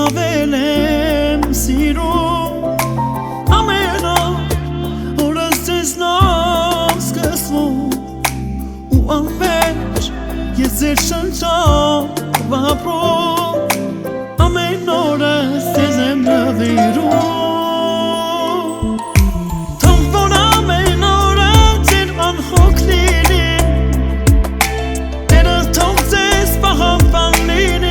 Indavel եմ սիրում ամեն օրս ձեզնով սկսվում ու անվերջ ես ձեր շնչով ապրում ամեն օրս ձեզ եմ նվիրում թող որ ամեն օրը ձեր անհոգ լինի Տերը թող ձեզ պահապան լինի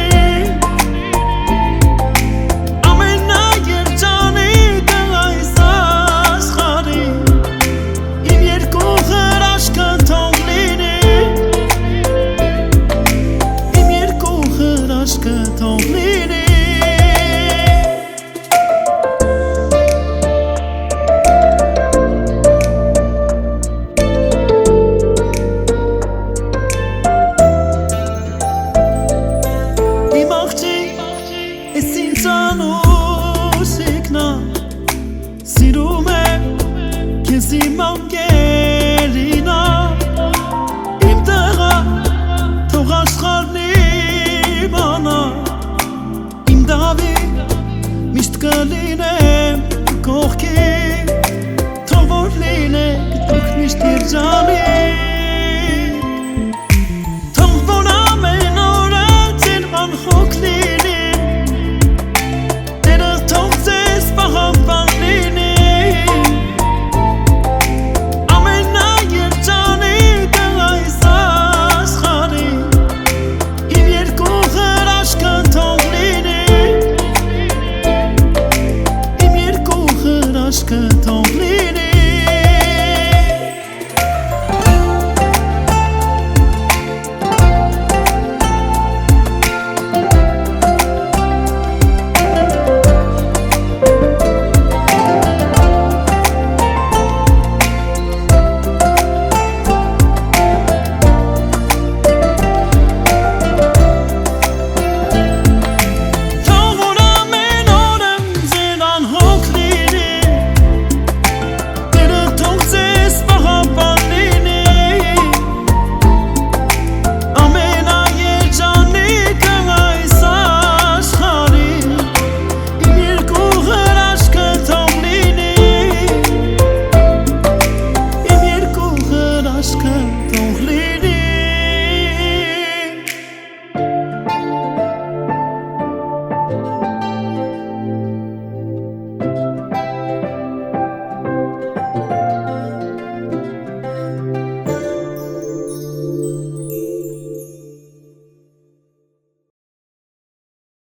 Սիրում եմ քեզ իմ անկերինա Իմ տղա թող աշխարհն իմանա Իմ Դավիթ միշտ կլինեմ կողքին Թող որ լինեք դուք միշտ երջանիկ Թող որ ամեն օրը ձեր անհոգ լինի Տերը թող ձեզ պահապան Aşkım